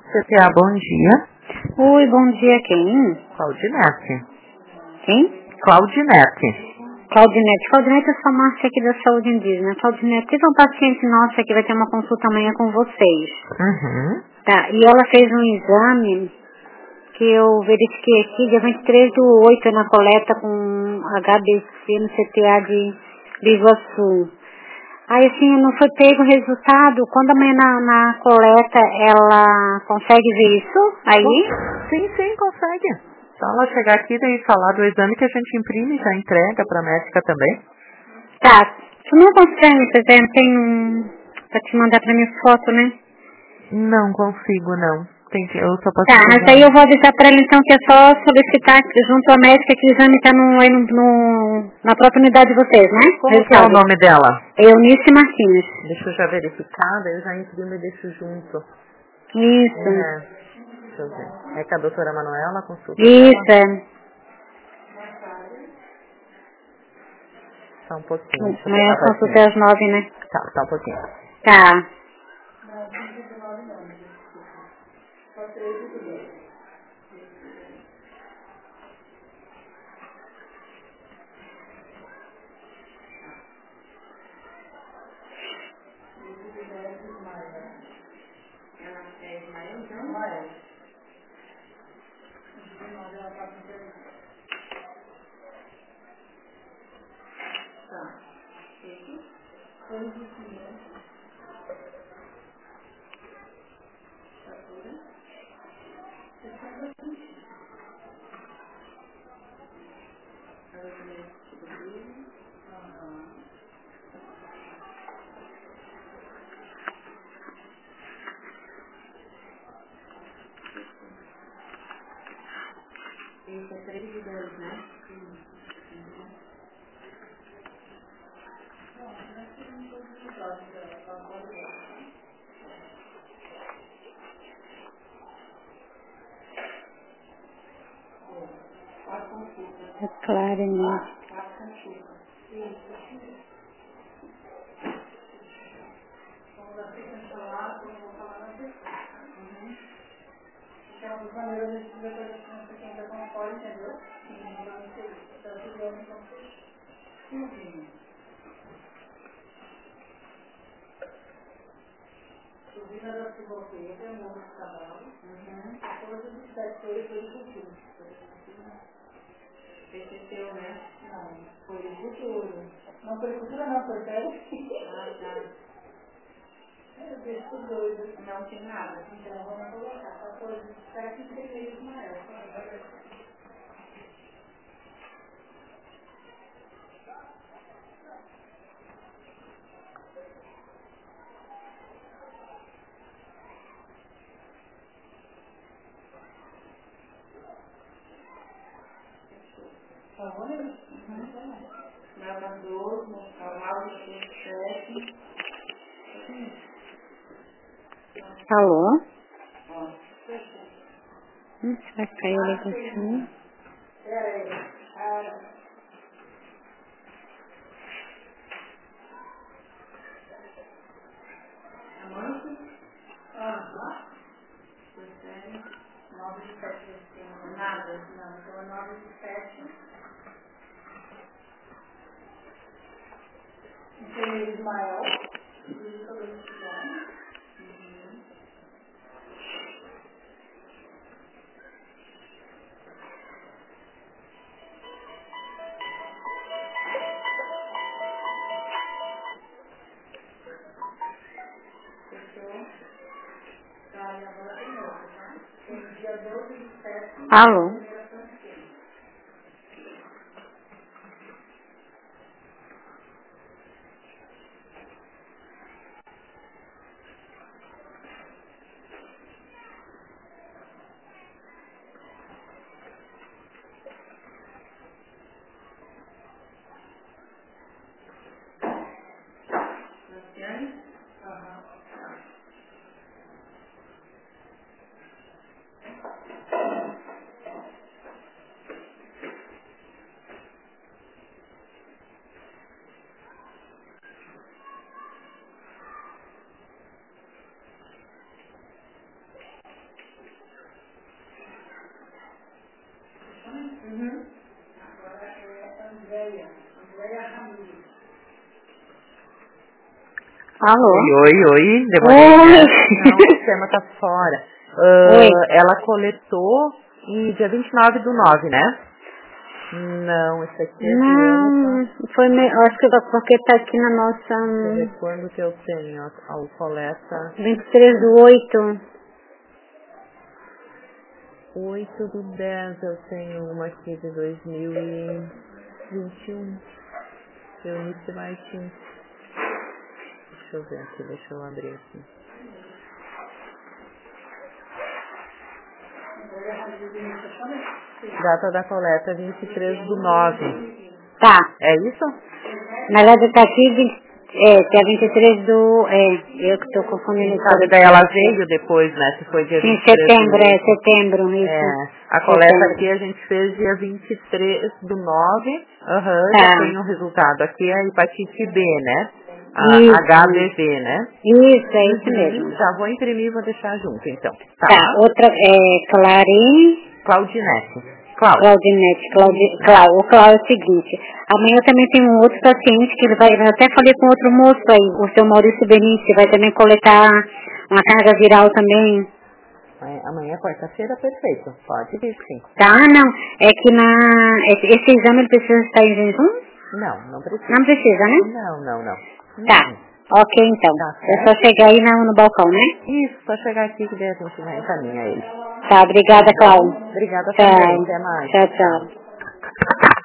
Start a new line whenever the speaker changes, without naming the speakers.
CTA, bom dia.
Oi, bom dia, quem?
Claudinete.
Quem?
Claudinete.
Claudinete é sua Márcia aqui da Saúde Indígena. Claudinete, teve um paciente nosso que vai ter uma consulta amanhã com vocês.
Uhum.
Tá, e ela fez um exame que eu verifiquei aqui, dia 23/8, na coleta com HBC no CTA de Iguaçu. Aí assim, não foi pego o resultado. Quando amanhã na coleta ela consegue ver isso? Aí?
Sim, consegue. Só ela chegar aqui e falar do exame que a gente imprime e já entrega pra médica também.
Tá. Tu não consegue, você tem pra te mandar pra minha foto, né?
Não consigo, não. Eu só posso
Tá, mas
pegar.
aí eu vou avisar pra ela então que é só solicitar junto à médica que o exame tá na própria unidade de vocês, né?
Como que é o nome dela?
Eunice Martins.
Deixa eu já verificar, daí eu já imprimo e deixo junto.
Isso.
Deixa eu ver. É com a doutora Manuela, a consulta
Isso,
dela?
é.
Só um pouquinho. Deixa eu
Amanhã
pegar
a consulta é às 9, né?
Tá, só um pouquinho.
Tá. Isso é 3/2, né? É claro, né? PCTU, né? Não, foi o futuro. Não foi futuro, não, foi teste. Ah, tá. Eu deixo doido. Não tem nada. Então, vamos colocar. Só foi 7 e maior. Tá bom? Gravador, canal do 7. Alô? Será que caiu a ligação? Nada, não. Então é 9/7. Tem Ismael. Alô? Alô?
Oi. Demorei,
Oi.
né? Não, o sistema tá fora. Ela coletou em dia 29 do 9, né? Não, esse aqui é do ano.
Acho que porque tá aqui na nossa...
Deixa eu ver quando que eu tenho a coleta.
23 do 8.
8 do 10 eu tenho uma aqui de 2021. Eunice Martins. Deixa eu ver aqui, deixa eu abrir aqui. Data da coleta 23 do 9.
Tá.
É isso?
Na verdade tá aqui, dia 23 do... eu que tô confundindo.
Sabe, daí ela veio depois, né? Se foi dia 23
setembro, isso.
a coleta aqui a gente fez dia 23 do 9. Já tem um resultado. Aqui é a hepatite B, né? A HBV, né?
Isso, é isso mesmo.
Já vou imprimir e vou deixar junto, então.
Tá, outra Clarine...
Claudinete.
Claudinete, o Cláudio é o seguinte, amanhã eu também tenho um outro paciente que ele vai, eu até falei com outro moço aí, o seu Maurício Benício, vai também coletar uma carga viral também.
Amanhã, quarta-feira, perfeito, pode vir sim.
Tá, não, é que esse exame ele precisa estar em jejum?
Não precisa.
Não precisa, né?
Não.
Tá, ok então, é só chegar aí no balcão, né?
Isso, só chegar aqui que daí a gente vai encaminhar ele.
Tá, obrigada, Cláudia.
Obrigada também, até mais.
Tchau.